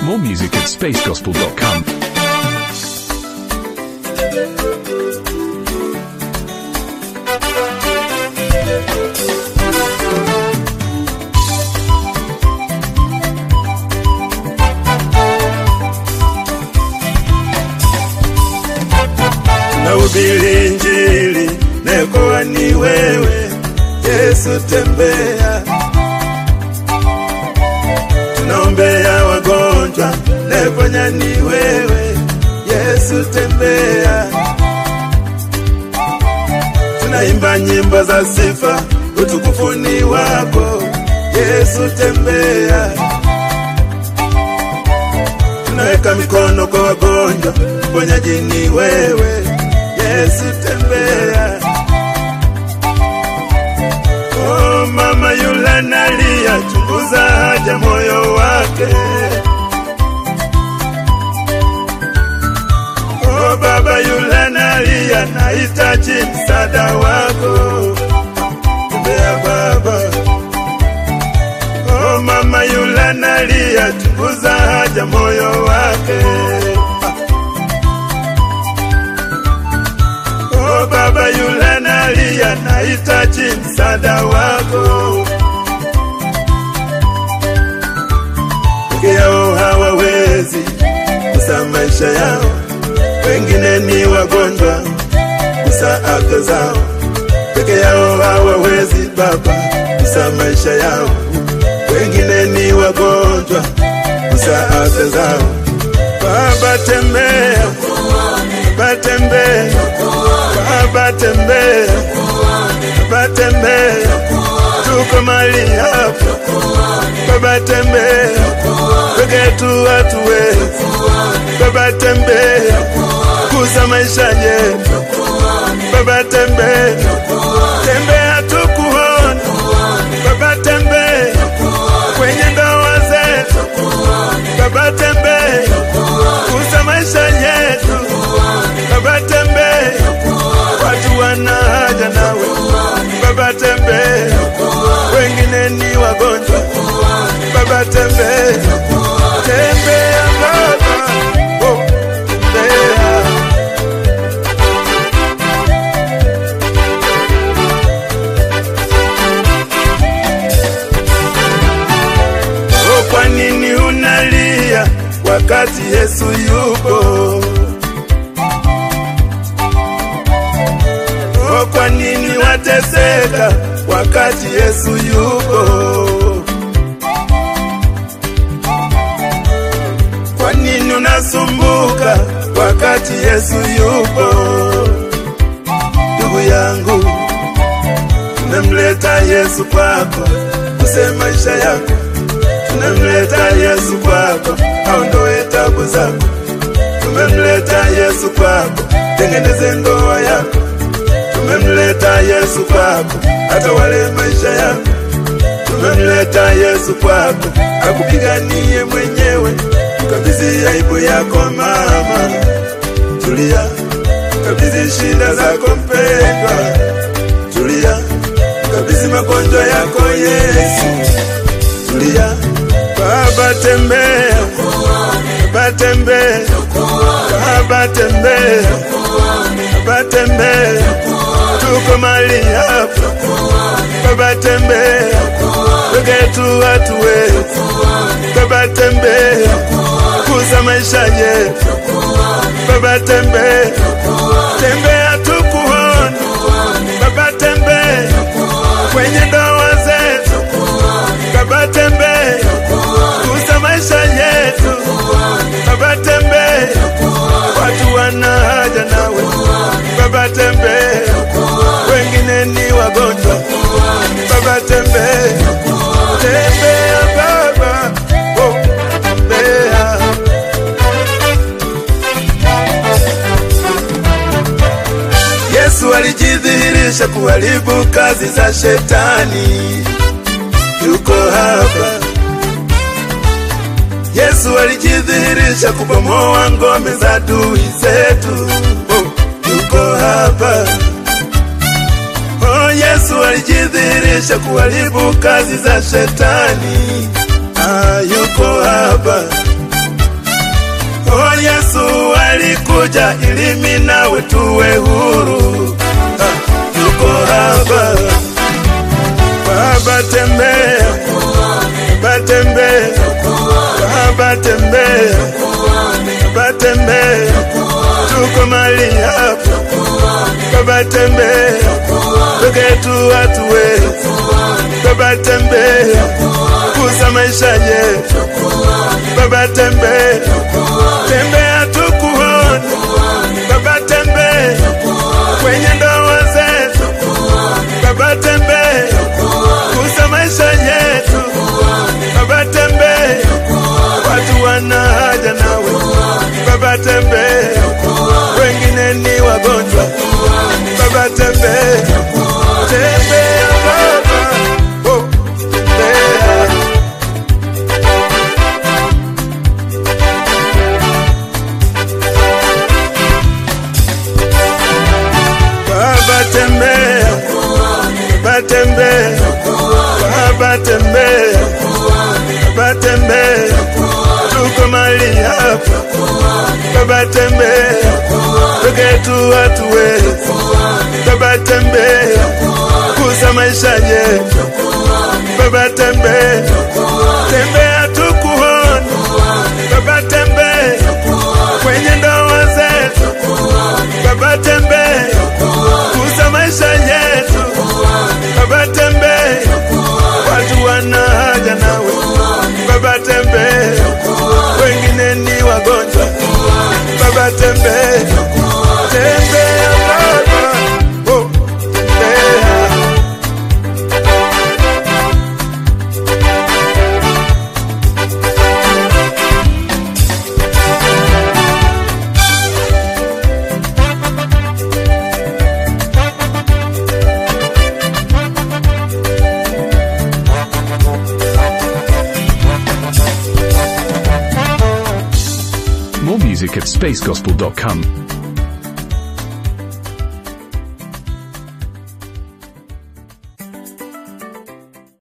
More music at spacegospel.com. Nahubiri Injili, naokoa ni wewe, Yesu tembea. Tunaombea wagonjwa, naponya ni wewe, Yesu tembea. Tunaimba nyimbo za sifa, utukufu ni wako, Yesu tembea. Tunaweka mikono kwa wagonjwa, mponyaji ni wewe, Yesu tembea. Oh, mama yule analia, chunguza haja moyo wake. Oh, baba yule analia, nahitaji msaada wako, tembea baba. Oh, mama yule analia, chunguza haja moyo wake. Oh, baba yule analia, nahitaji msaada wako. Peke yao hawawezi kusa maisha yao, wengine ni wagonjwa kusa afya zao. Peke yao hawawezi baba kusa maisha yao, wengine ni wagonjwa kusa afya zao. Baba tembea, baba tembea, baba tembea, baba tembea, tuko mali hapa. Baba tembea, peke tu watu wewe. Baba tembea, kusa maisha yetu. Baba tembea, tembea tukuone. Baba tembea, kwenye ndoa zetu. Baba tembea, kusa maisha yetu. Baba tembea, watu wana haja nawe. Baba tembea, wengine ni wagonjwa. Baba tembea, tembea baba, oh, tembea. Oh, kwa nini unalia wakati Yesu yupo? Oh, kwa nini wateseka wakati Yesu yupo? Kwa nini unasumbuka wakati Yesu yupo? Ndugu yangu, tumemleta Yesu kwako, use maisha yako. Tumemleta Yesu kwako, aondoe tabu zako. Tumemleta Yesu kwako, tengeneze ndoa yako. Tumemleta Yesu kwako, atawale maisha yako. Tumemleta Yesu kwako, akupiganie mwenyewe. Kabidhi aibu yako mama, tulia. Kabidhi shida zako mpendwa, tulia. Kabidhi magonjwa yako Yesu, tulia. Baba tembea, baba tembea, baba tembea, baba tembea, tuko mali hapa. Baba tembea, peke tu watu wewe. Baba tembea, kusa maisha yetu. Baba tembea, tembea tukuone. Baba tembea, kwenye ndoa zetu. Baba tembea, kusa maisha yetu. Baba tembea, watu wana haja nawe. Baba tembea, wengine ni wagonjwa. Baba tembea, tembea baba, oh, tembea. Yesu alijidhihirisha kuharibu kazi za shetani, yuko hapa. Yesu alijidhihirisha kubomoa ngome za adui zetu, oh, yuko hapa. Oh, Yesu alijidhihirisha kuharibu kazi za shetani, yuko hapa. Oh, Yesu alikuja ili mimi nawe tuwe huru. Tuko hapa. Baba tembea, Baba tembea, Baba tembea, Baba tembea, tuko mali hapa. Baba tembea, tuketu watu wetu. Baba tembea, kuza maisha yetu. Baba tembea, tembea tukuone. Baba tembea, kwenye ndoa zetu. Baba tembea, kuza maisha yetu. Baba tembea, watu wana haja nawe. Baba tembea, wengine ni wagonjwa. Baba tembea, tembea Baba, oh, tembea. Baba tembea, Baba tembea, Baba tembea, Baba tembea, tuko mali hapa. Baba tembea, tuketu watu wetu. Baba tembea, kuza maisha yetu. Baba tembea, tembea tukuone. Baba tembea, kwenye ndoa zetu. Baba tembea, kuza maisha yetu. Baba tembea, watu wana haja nawe. Baba tembea, wengine ni wagonjwa. Baba tembea, tembea Baba, oh, tembea. More music at spacegospel.com.